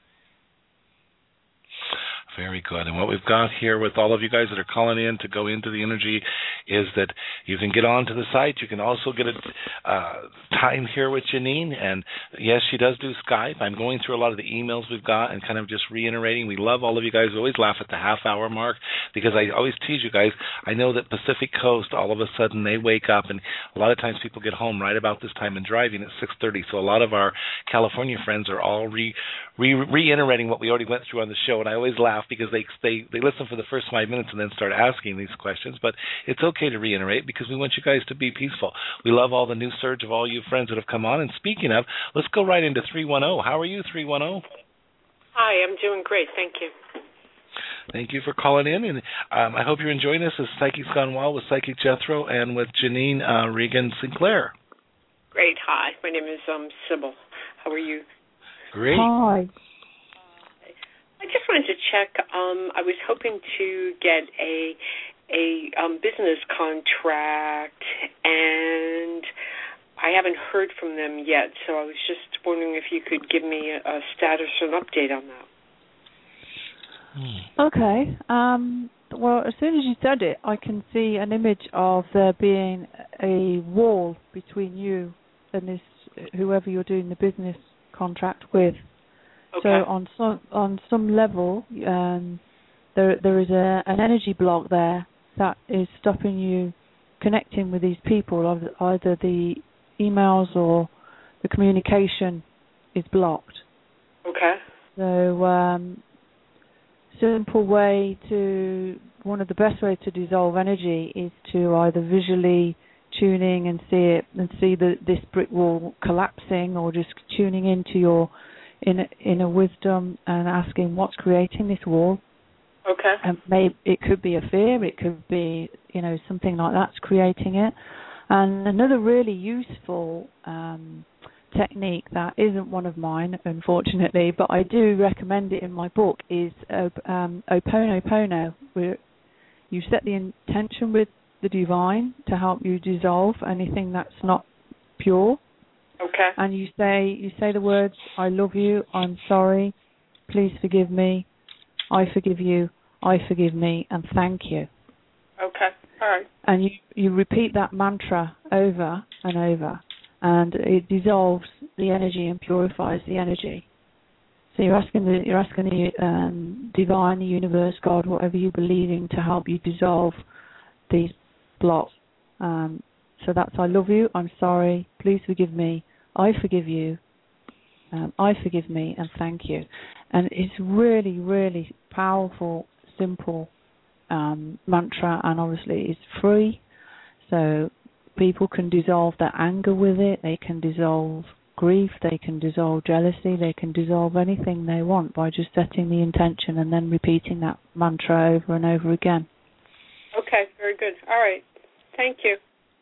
Very good. And what we've got here with all of you guys that are calling in to go into the energy is that you can get onto the site. You can also get a uh, time here with Janine. And, yes, she does do Skype. I'm going through a lot of the emails we've got and kind of just reiterating. We love all of you guys. We always laugh at the half-hour mark because I always tease you guys. I know that Pacific Coast, all of a sudden, they wake up, and a lot of times people get home right about this time and driving at six thirty. So a lot of our California friends are all re, re, reiterating what we already went through on the show, and I always laugh because they, they they listen for the first five minutes and then start asking these questions. But it's okay to reiterate because we want you guys to be peaceful. We love all the new surge of all you friends that have come on. And speaking of, let's go right into three one zero. How are you, three one zero? Hi, I'm doing great. Thank you. Thank you for calling in. And um, I hope you're enjoying this. This is Psychic's Gone Wild with Psychic Jethro and with Janine uh, Reagan Sinclair. Great. Hi. My name is um, Sybil. How are you? Great. Hi. I just wanted to check. Um, I was hoping to get a a um, business contract, and I haven't heard from them yet, so I was just wondering if you could give me a, a status or an update on that. Okay. Um, well, as soon as you said it, I can see an image of there being a wall between you and this whoever you're doing the business contract with. Okay. So on some on some level, um, there there is a an energy block there that is stopping you connecting with these people. Either the emails or the communication is blocked. Okay. So, um, simple way to one of the best ways to dissolve energy is to either visually tuning and see it and see the this brick wall collapsing, or just tuning into your inner, inner wisdom and asking what's creating this wall. Okay. And maybe it could be a fear, it could be, you know, something like that's creating it. And another really useful um, technique that isn't one of mine, unfortunately, but I do recommend it in my book, is um, Ho'oponopono, where you set the intention with the divine to help you dissolve anything that's not pure. Okay. And you say you say the words, I love you, I'm sorry, please forgive me, I forgive you, I forgive me, and thank you. Okay. All right. And you, you repeat that mantra over and over, and it dissolves the energy and purifies the energy. So you're asking the you're asking the um, divine, the universe, God, whatever you believe in, to help you dissolve these blocks. Um, so that's I love you, I'm sorry, please forgive me, I forgive you, um, I forgive me, and thank you. And it's really, really powerful, simple um, mantra, and obviously it's free. So people can dissolve their anger with it, they can dissolve grief, they can dissolve jealousy, they can dissolve anything they want by just setting the intention and then repeating that mantra over and over again. Okay, very good. All right. Thank you.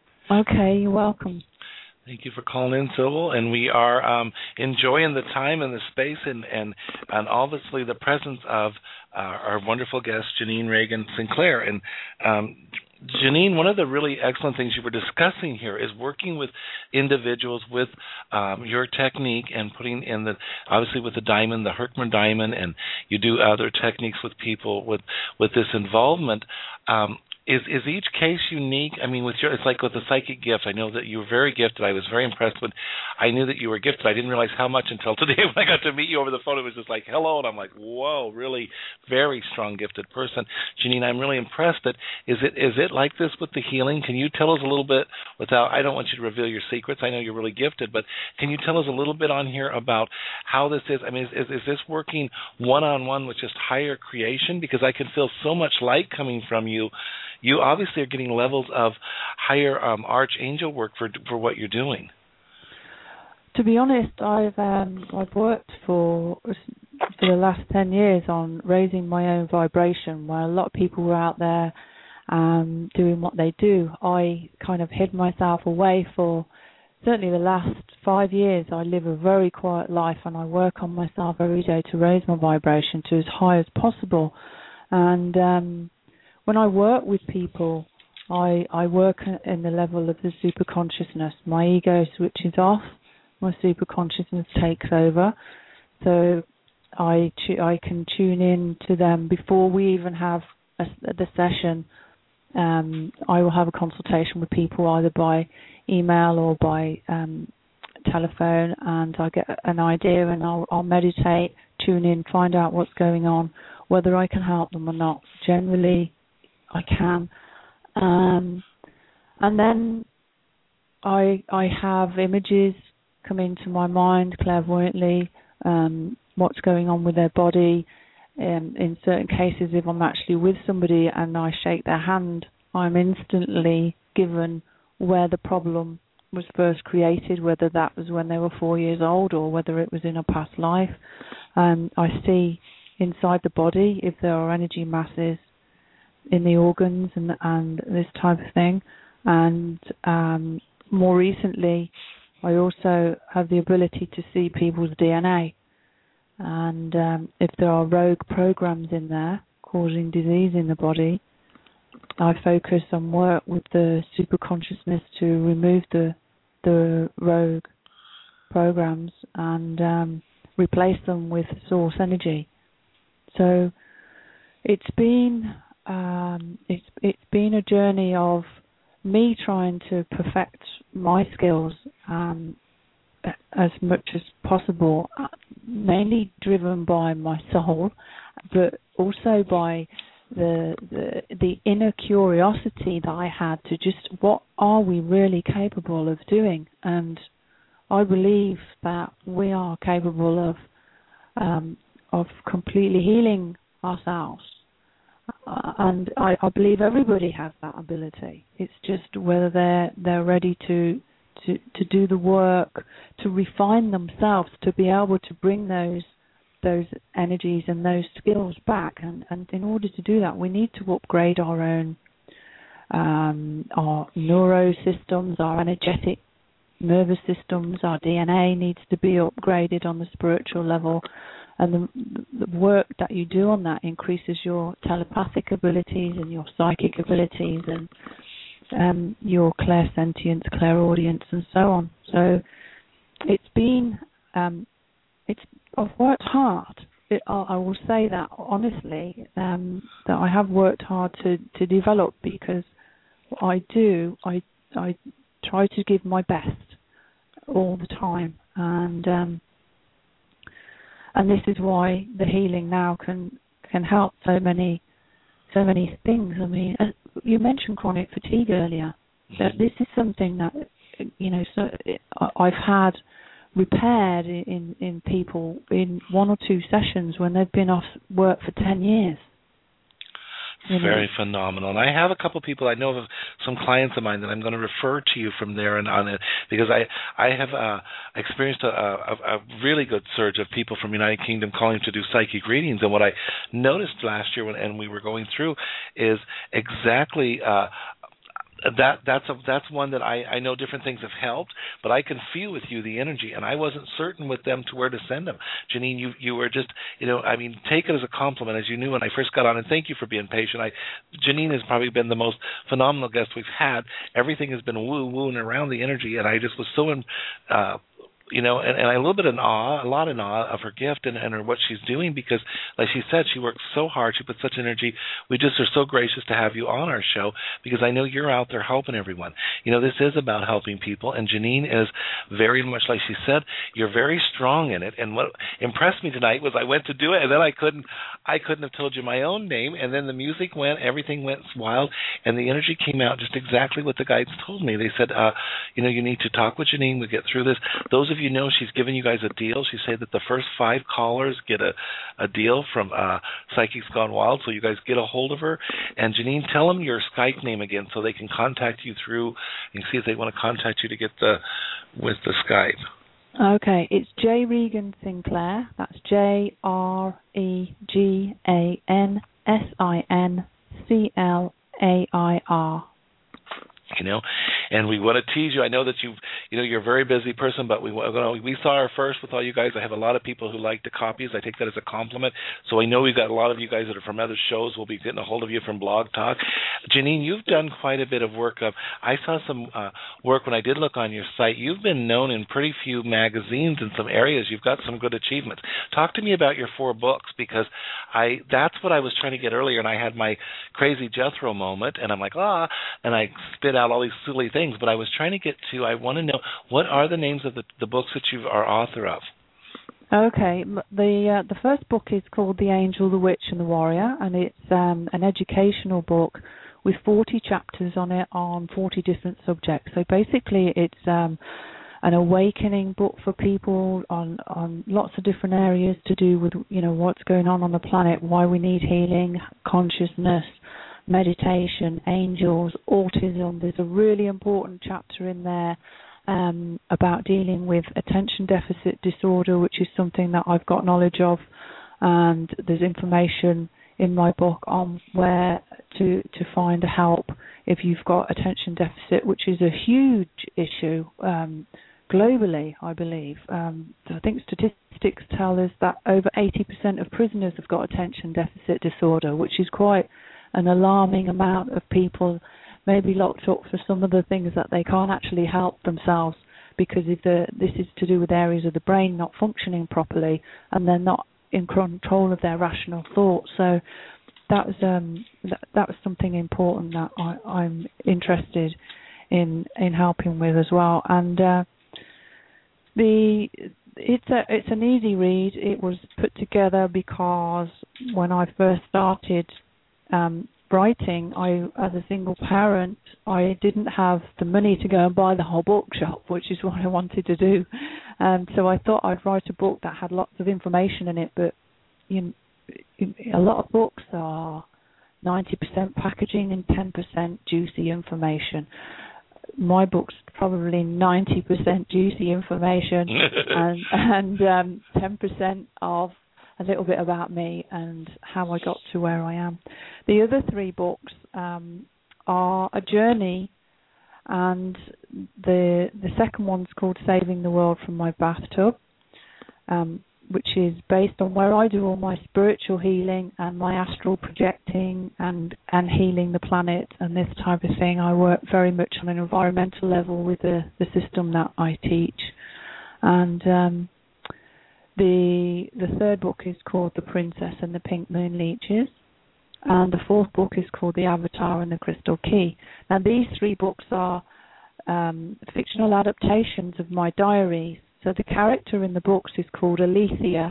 Okay, you're welcome. Thank you for calling in, Sybil. And we are um, enjoying the time and the space and, and, and obviously the presence of uh, our wonderful guest, Janine Reagan Sinclair. And um, Janine, one of the really excellent things you were discussing here is working with individuals with um, your technique and putting in the, obviously with the diamond, the Herkimer diamond, and you do other techniques with people with, with this involvement. Um, Is is each case unique? I mean, with your, it's like with the psychic gift. I know that you were very gifted. I was very impressed with. I knew that you were gifted. I didn't realize how much until today when I got to meet you over the phone. It was just like hello, and I'm like, whoa, really very strong, gifted person. Janine, I'm really impressed. That is it. Is it like this with the healing? Can you tell us a little bit without? I don't want you to reveal your secrets. I know you're really gifted, but can you tell us a little bit on here about how this is? I mean, is is, is this working one on one with just higher creation? Because I can feel so much light coming from you. You obviously are getting levels of higher um, archangel work for for what you're doing. To be honest, I've um, I've worked for for the last ten years on raising my own vibration. Where a lot of people were out there um, doing what they do, I kind of hid myself away for certainly the last five years. I live a very quiet life, and I work on myself every day to raise my vibration to as high as possible. And um, when I work with people, I, I work in the level of the super consciousness. My ego switches off, my super consciousness takes over. So I I can tune in to them before we even have a, the session. Um, I will have a consultation with people either by email or by um, telephone, and I get an idea, and I'll, I'll meditate, tune in, find out what's going on, whether I can help them or not. Generally, I can, um, and then I I have images come into my mind clairvoyantly, um, what's going on with their body. Um, in certain cases, if I'm actually with somebody and I shake their hand, I'm instantly given where the problem was first created, whether that was when they were four years old or whether it was in a past life. Um, I see inside the body if there are energy masses in the organs and and this type of thing. And um, more recently, I also have the ability to see people's D N A. And um, if there are rogue programs in there causing disease in the body, I focus and work with the super consciousness to remove the the rogue programs and um, replace them with source energy. So it's been um, it's it's been a journey of me trying to perfect my skills um, as much as possible, mainly driven by my soul, but also by the, the the inner curiosity that I had to just, what are we really capable of doing? And I believe that we are capable of um, of completely healing ourselves. Uh, and I, I believe everybody has that ability. It's just whether they're they're ready to, to to do the work, to refine themselves, to be able to bring those those energies and those skills back. And, and in order to do that, we need to upgrade our own um, our neurosystems, our energetic nervous systems, our D N A needs to be upgraded on the spiritual level. And the, the work that you do on that increases your telepathic abilities and your psychic abilities and um, your clairsentience, clairaudience, and so on. So it's been, um, it's I've worked hard. It, I, I will say that honestly, um, that I have worked hard to, to develop, because what I do, I I try to give my best all the time, and um, and this is why the healing now can can help so many so many things. I mean, uh, you mentioned chronic fatigue earlier. That this is something that, you know, so I've had repaired in in people in one or two sessions when they've been off work for ten years. You know. Very phenomenal. And I have a couple of people, I know of some clients of mine that I'm going to refer to you from there and on it, because I I have uh, experienced a, a, a really good surge of people from United Kingdom calling to do psychic readings. And what I noticed last year when and we were going through is exactly uh, that that's a, that's one that I, I know different things have helped, but I can feel with you the energy, and I wasn't certain with them to where to send them. Janine, you you were just, you know, I mean, take it as a compliment, as you knew when I first got on, and thank you for being patient. I, Janine has probably been the most phenomenal guest we've had. Everything has been woo-wooing around the energy, and I just was so in, uh, you know, and, and a little bit in awe, a lot in awe of her gift and, and her, what she's doing, because, like she said, she works so hard. She puts such energy. We just are so gracious to have you on our show, because I know you're out there helping everyone. You know, this is about helping people, and Janine is very much, like she said, you're very strong in it. And what impressed me tonight was I went to do it, and then I couldn't, I couldn't have told you my own name, and then the music went, everything went wild, and the energy came out just exactly what the guides told me. They said, uh, you know, you need to talk with Janine. We get through this. Those of you know, she's giving you guys a deal. She said that the first five callers get a, a deal from uh, Psychics Gone Wild, so you guys get a hold of her. And Janine, tell them your Skype name again so they can contact you through and see if they want to contact you to get the with the Skype. Okay, it's J. Regan Sinclair. That's J R E G A N S I N C L A I R. You know, and we want to tease you. I know that you, you know, you're a very busy person, but we we saw her first with all you guys. I have a lot of people who like the copies. I take that as a compliment. So I know we've got a lot of you guys that are from other shows. We'll be getting a hold of you from Blog Talk. Janine, you've done quite a bit of work. Of I saw some uh, work when I did look on your site. You've been known in pretty few magazines in some areas. You've got some good achievements. Talk to me about your four books, because I that's what I was trying to get earlier, and I had my crazy Jethro moment, and I'm like, ah, and I spit out all these silly things, but I was trying to get to, I want to know, what are the names of the, the books that you are author of? Okay, the uh, the first book is called The Angel, the Witch, and the Warrior, and it's um, an educational book with forty chapters on it on forty different subjects. So basically it's um, an awakening book for people on, on lots of different areas to do with, you know, what's going on on the planet, why we need healing, consciousness, meditation, angels, autism. There's a really important chapter in there um, about dealing with attention deficit disorder, which is something that I've got knowledge of, and there's information in my book on where to to find help if you've got attention deficit, which is a huge issue um, globally, I believe. Um, I think statistics tell us that over eighty percent of prisoners have got attention deficit disorder, which is quite an alarming amount of people maybe locked up for some of the things that they can't actually help themselves, because if the, this is to do with areas of the brain not functioning properly and they're not in control of their rational thoughts. So that was um, that, that was something important that I, I'm interested in in helping with as well. And uh, the it's a it's an easy read. It was put together because when I first started um, writing, I as a single parent, I didn't have the money to go and buy the whole bookshop, which is what I wanted to do. Um, so I thought I'd write a book that had lots of information in it, but you know, a lot of books are ninety percent packaging and ten percent juicy information. My book's probably ninety percent juicy information and, and um, ten percent of a little bit about me and how I got to where I am. The other three books um, are a journey, and the the second one's called Saving the World from My Bathtub, um, which is based on where I do all my spiritual healing and my astral projecting and, and healing the planet and this type of thing. I work very much on an environmental level with the, the system that I teach. And um, the the third book is called The Princess and the Pink Moon Leeches. And the fourth book is called The Avatar and the Crystal Key. Now, these three books are um, fictional adaptations of my diaries. So the character in the books is called Alethea,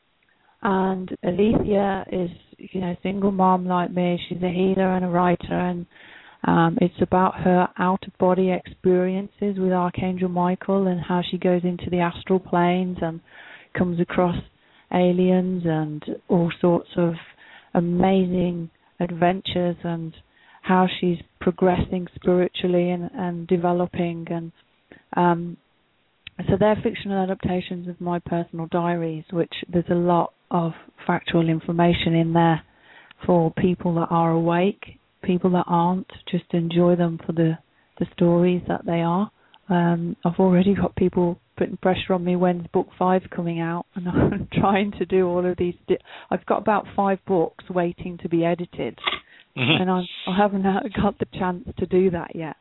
and Alethea is, you know, a single mom like me. She's a healer and a writer, and um, it's about her out-of-body experiences with Archangel Michael and how she goes into the astral planes and comes across aliens and all sorts of amazing adventures, and how she's progressing spiritually and, and developing. And um, so they're fictional adaptations of my personal diaries, which there's a lot of factual information in there for people that are awake, people that aren't, just enjoy them for the, the stories that they are. Um, I've already got people putting pressure on me when's book five coming out, and I'm trying to do all of these. Di- I've got about five books waiting to be edited, mm-hmm. and I'm, I haven't got the chance to do that yet.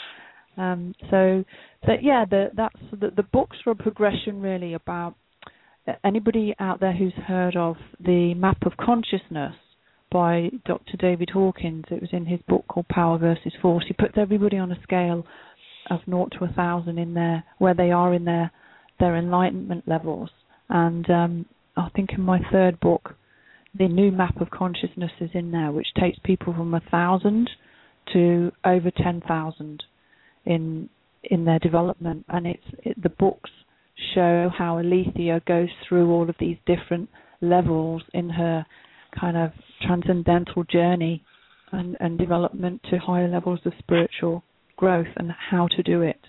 Um, so, that, yeah, the, that's the, the books are a progression really about anybody out there who's heard of the Map of Consciousness by Doctor David Hawkins. It was in his book called Power versus Force. He puts everybody on a scale of naught to a thousand in there, where they are in their their enlightenment levels. And um, I think in my third book, the new Map of Consciousness is in there, which takes people from a thousand to over ten thousand in in their development. And it's it, the books show how Alethea goes through all of these different levels in her kind of transcendental journey and, and development to higher levels of spiritual growth, and how to do it.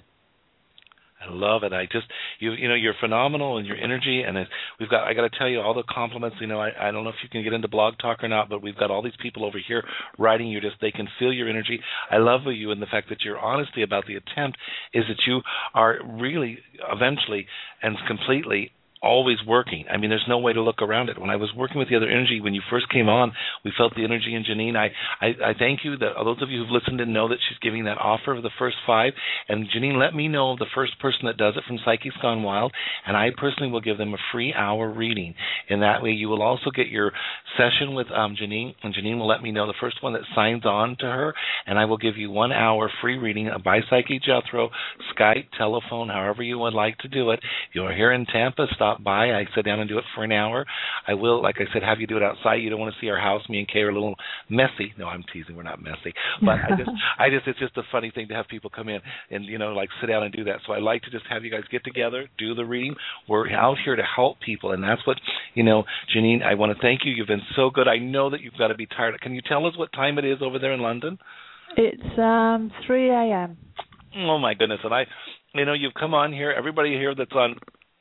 I love it. I just, you you know, you're phenomenal in your energy, and it, we've got, I got to tell you, all the compliments, you know, I, I don't know if you can get into Blog Talk or not, but we've got all these people over here writing you, just, they can feel your energy. I love you and the fact that your honesty about the attempt is that you are really eventually and completely always working. I mean, there's no way to look around it. When I was working with the other energy, when you first came on, we felt the energy in Janine. I, I, I thank you that those of you who've listened and know that she's giving that offer of the first five. And Janine, let me know the first person that does it from Psyche's Gone Wild, and I personally will give them a free hour reading. In that way, you will also get your session with um, Janine, and Janine will let me know the first one that signs on to her, and I will give you one hour free reading by Psyche Jethro, Skype, telephone, however you would like to do it. If you're here in Tampa, stop by. I sit down and do it for an hour. I will, like I said, have you do it outside. You don't want to see our house. Me and Kay are a little messy. No, I'm teasing. We're not messy. But I just, I just, it's just a funny thing to have people come in and, you know, like sit down and do that. So I like to just have you guys get together, do the reading. We're out here to help people, and that's what, you know, Janine, I want to thank you. You've been so good. I know that you've got to be tired. Can you tell us what time it is over there in London? It's um, three a.m. Oh, my goodness. And I, you know, you've come on here. Everybody here that's on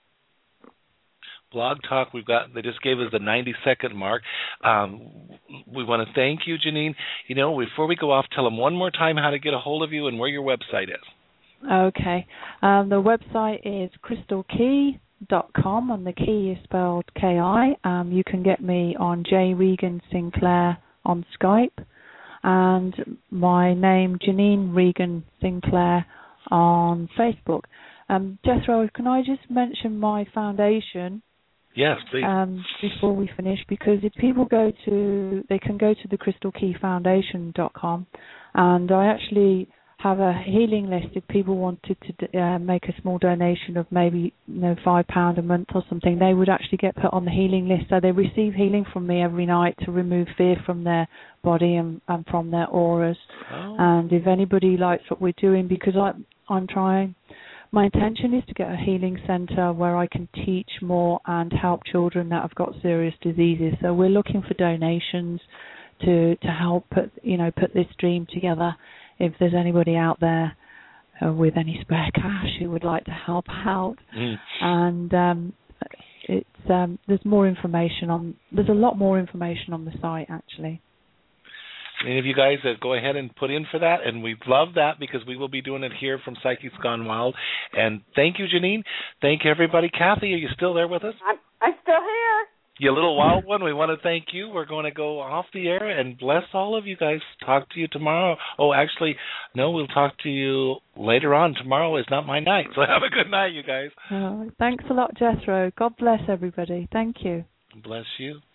Blog Talk, we've got, they just gave us the ninety second mark. Um, we want to thank you, Janine. You know, before we go off, tell them one more time how to get a hold of you and where your website is. Okay. Um, the website is crystal key dot com, and the key is spelled K I. Um, you can get me on J. Regan Sinclair on Skype, and my name, Janine Regan Sinclair, on Facebook. Um, Jethro, can I just mention my foundation? Yes, please. Um, before we finish, because if people go to, they can go to the crystal key foundation dot com, and I actually have a healing list if people wanted to uh, make a small donation of maybe you know five pound a month or something. They would actually get put on the healing list, so they receive healing from me every night to remove fear from their body and, and from their auras. Oh. And if anybody likes what we're doing, because I, I'm trying. My intention is to get a healing centre where I can teach more and help children that have got serious diseases. So we're looking for donations to to help put you know put this dream together. If there's anybody out there uh, with any spare cash who would like to help out, mm. and um, it's um, there's more information on there's a lot more information on the site actually. Any of you guys that go ahead and put in for that, and we love that because we will be doing it here from Psychics Gone Wild. And thank you, Janine. Thank you, everybody. Kathy, are you still there with us? I'm, I'm still here. You little wild one, we want to thank you. We're going to go off the air and bless all of you guys. Talk to you tomorrow. Oh, actually, no, we'll talk to you later on. Tomorrow is not my night, so have a good night, you guys. Oh, thanks a lot, Jethro. God bless everybody. Thank you. Bless you.